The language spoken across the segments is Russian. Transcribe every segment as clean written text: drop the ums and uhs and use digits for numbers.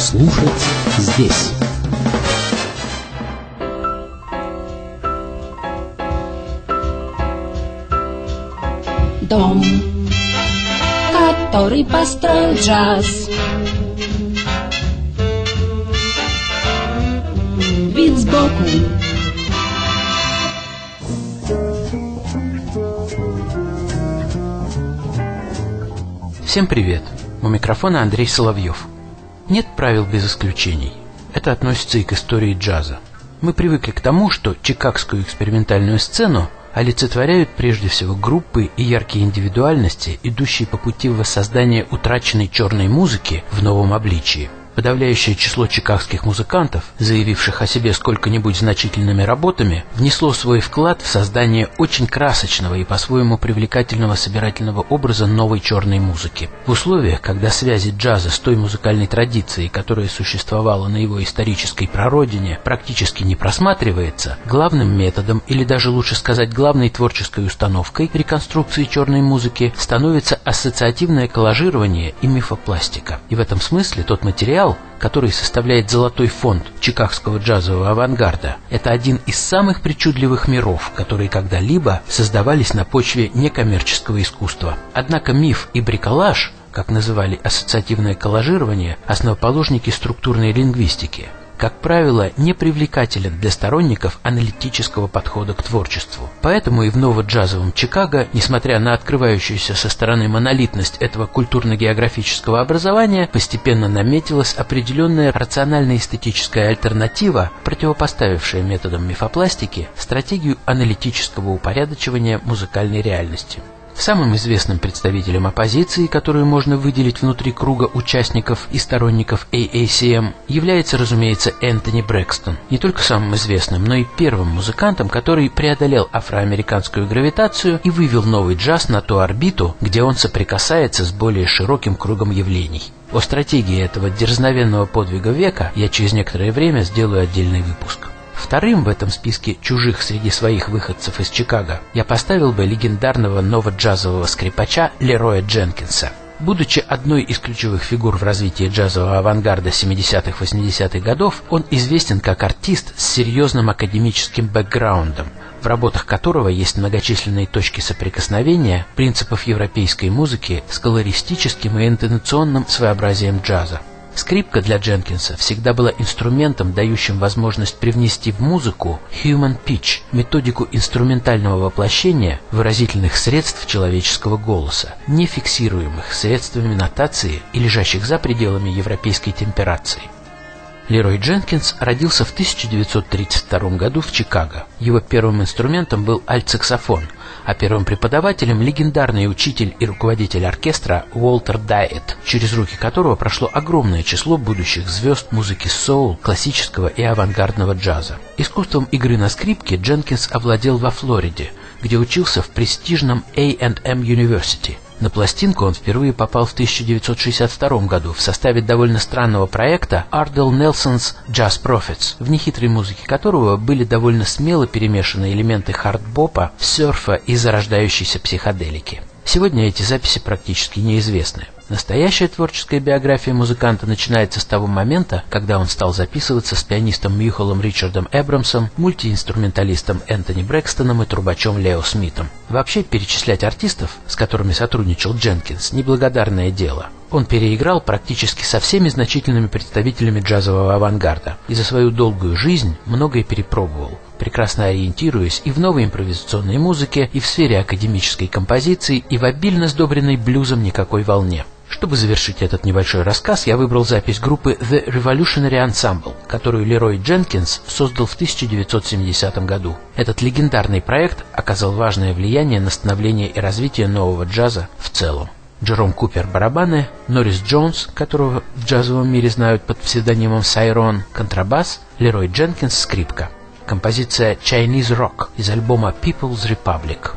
Слушать здесь. Дом, который построил джаз. Вид сбоку. Всем привет! У микрофона Андрей Соловьев. Нет правил без исключений. Это относится и к истории джаза. Мы привыкли к тому, что чикагскую экспериментальную сцену олицетворяют прежде всего группы и яркие индивидуальности, идущие по пути воссоздания утраченной черной музыки в новом обличии. Подавляющее число чикагских музыкантов, заявивших о себе сколько-нибудь значительными работами, внесло свой вклад в создание очень красочного и по-своему привлекательного собирательного образа новой черной музыки. В условиях, когда связи джаза с той музыкальной традицией, которая существовала на его исторической прародине, практически не просматривается, главным методом, или даже лучше сказать главной творческой установкой реконструкции черной музыки становится ассоциативное коллажирование и мифопластика. И в этом смысле тот материал, который составляет золотой фонд чикагского джазового авангарда, это один из самых причудливых миров, которые когда-либо создавались на почве некоммерческого искусства. Однако миф и бриколаж, как называли ассоциативное коллажирование, основоположники структурной лингвистики, как правило, не привлекателен для сторонников аналитического подхода к творчеству. Поэтому и в новоджазовом Чикаго, несмотря на открывающуюся со стороны монолитность этого культурно-географического образования, постепенно наметилась определенная рационально-эстетическая альтернатива, противопоставившая методам мифопластики стратегию аналитического упорядочивания музыкальной реальности. Самым известным представителем оппозиции, которую можно выделить внутри круга участников и сторонников AACM, является, разумеется, Энтони Брэкстон. Не только самым известным, но и первым музыкантом, который преодолел афроамериканскую гравитацию и вывел новый джаз на ту орбиту, где он соприкасается с более широким кругом явлений. О стратегии этого дерзновенного подвига века я через некоторое время сделаю отдельный выпуск. Вторым в этом списке чужих среди своих выходцев из Чикаго я поставил бы легендарного новоджазового скрипача Лероя Дженкинса. Будучи одной из ключевых фигур в развитии джазового авангарда 70-80-х годов, он известен как артист с серьезным академическим бэкграундом, в работах которого есть многочисленные точки соприкосновения принципов европейской музыки с колористическим и интонационным своеобразием джаза. Скрипка для Дженкинса всегда была инструментом, дающим возможность привнести в музыку human pitch, методику инструментального воплощения выразительных средств человеческого голоса, не фиксируемых средствами нотации и лежащих за пределами европейской темперации. Лерой Дженкинс родился в 1932 году в Чикаго. Его первым инструментом был альтсаксофон, а первым преподавателем – легендарный учитель и руководитель оркестра Уолтер Дайетт, через руки которого прошло огромное число будущих звезд музыки соул, классического и авангардного джаза. Искусством игры на скрипке Дженкинс овладел во Флориде, где учился в престижном A&M University. На пластинку он впервые попал в 1962 году в составе довольно странного проекта Ардell Nelson's Jazz Prophets, в нехитрой музыке которого были довольно смело перемешаны элементы хард-бопа, серфа и зарождающейся психоделики. Сегодня эти записи практически неизвестны. Настоящая творческая биография музыканта начинается с того момента, когда он стал записываться с пианистом Мьюхолом Ричардом Эбрамсом, мультиинструменталистом Энтони Брэкстоном и трубачом Лео Смитом. Вообще, перечислять артистов, с которыми сотрудничал Дженкинс, неблагодарное дело. Он переиграл практически со всеми значительными представителями джазового авангарда и за свою долгую жизнь многое перепробовал, прекрасно ориентируясь и в новой импровизационной музыке, и в сфере академической композиции, и в обильно сдобренной блюзом никакой волне. Чтобы завершить этот небольшой рассказ, я выбрал запись группы The Revolutionary Ensemble, которую Лерой Дженкинс создал в 1970 году. Этот легендарный проект оказал важное влияние на становление и развитие нового джаза в целом. Джером Купер – барабаны, Норрис Джонс, которого в джазовом мире знают под псевдонимом Сайрон, контрабас, Лерой Дженкинс – скрипка. Композиция Chinese Rock из альбома People's Republic.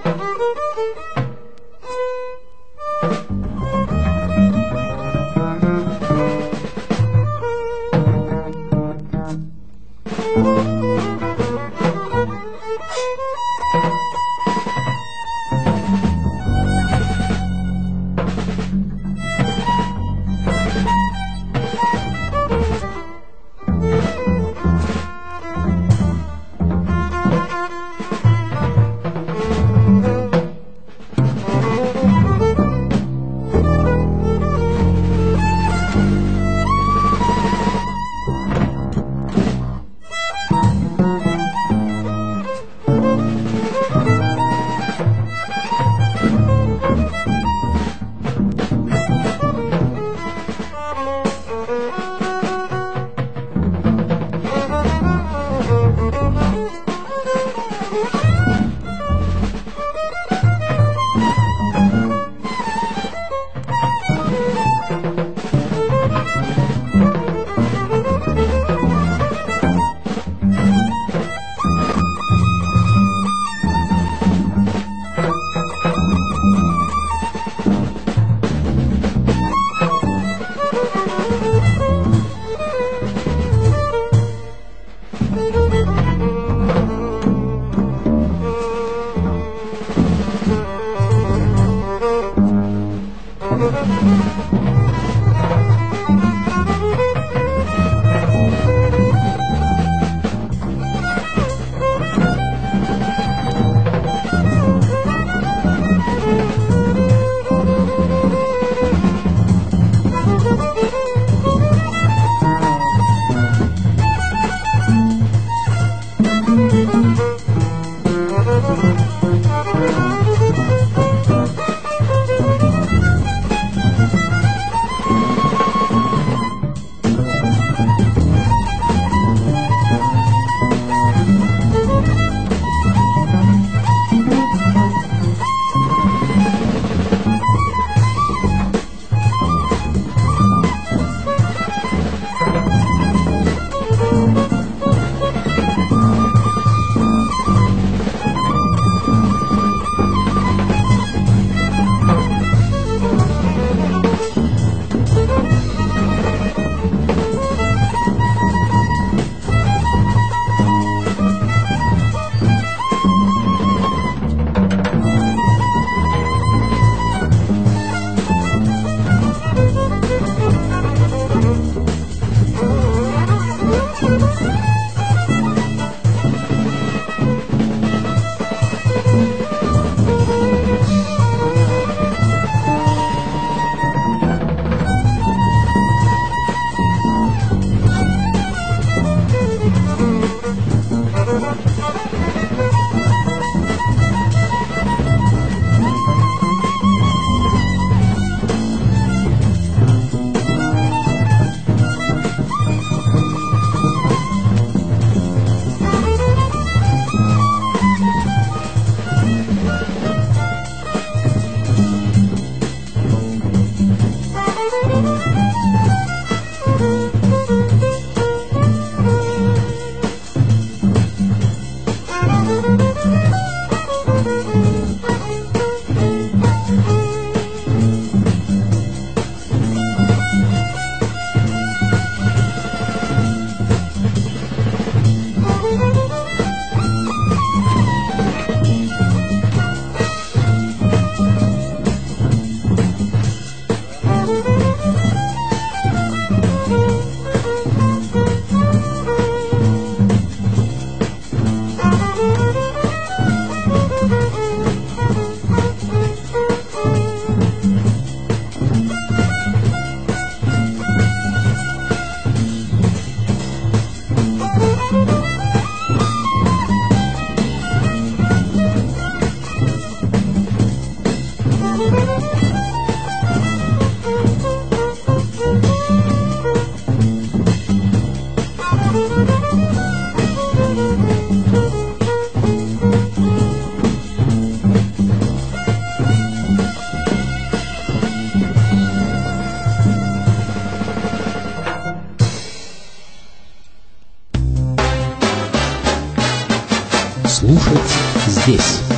Слушать здесь.